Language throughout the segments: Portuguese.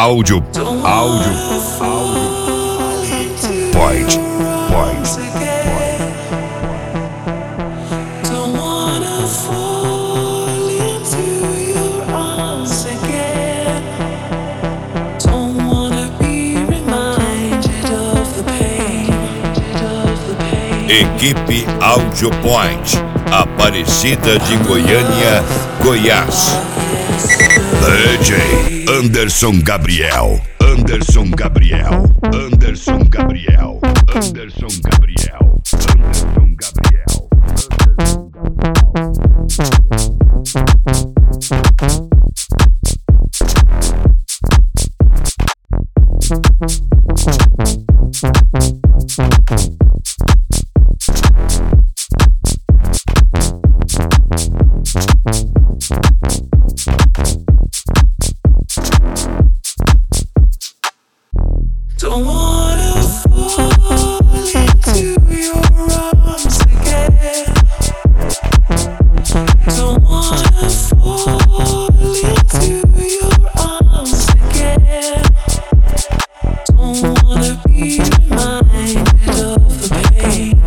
Áudio. Point. Equipe Áudio Point, Aparecida de Goiânia, Goiás. DJ Anderson Gabriel. Don't wanna fall into your arms again. Don't wanna fall into your arms again. Don't wanna be reminded of the pain,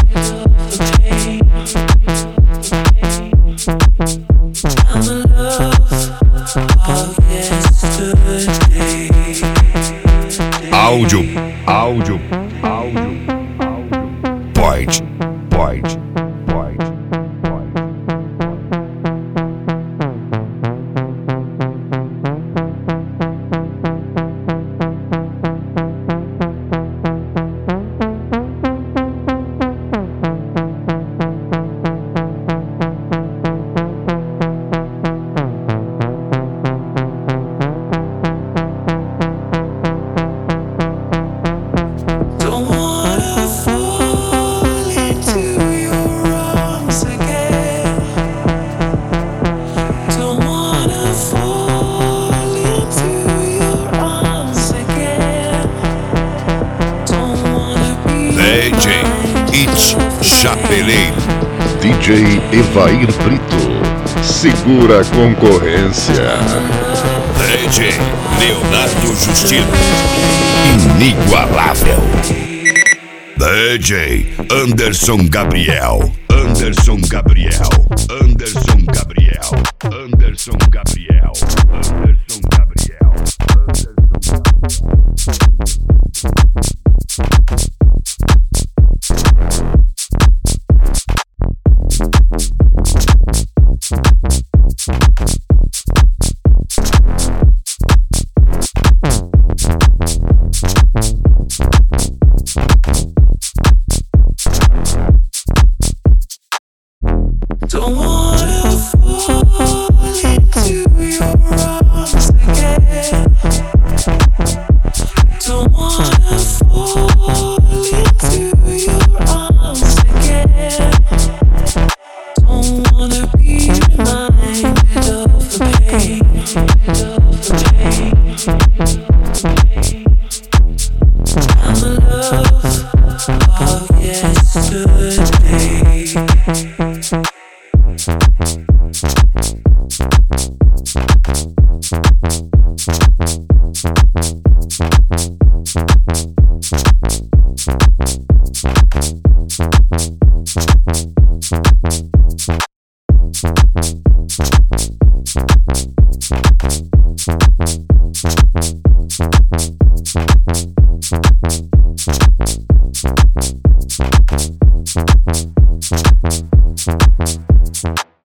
and the love of yesterday. Áudio. Point. Chapeleiro. DJ Evair Brito, segura a concorrência. DJ Leonardo Justino, inigualável. DJ Anderson Gabriel. Don't wanna fall into your arms again. Don't wanna fall into your arms again. Don't wanna be reminded of the pain,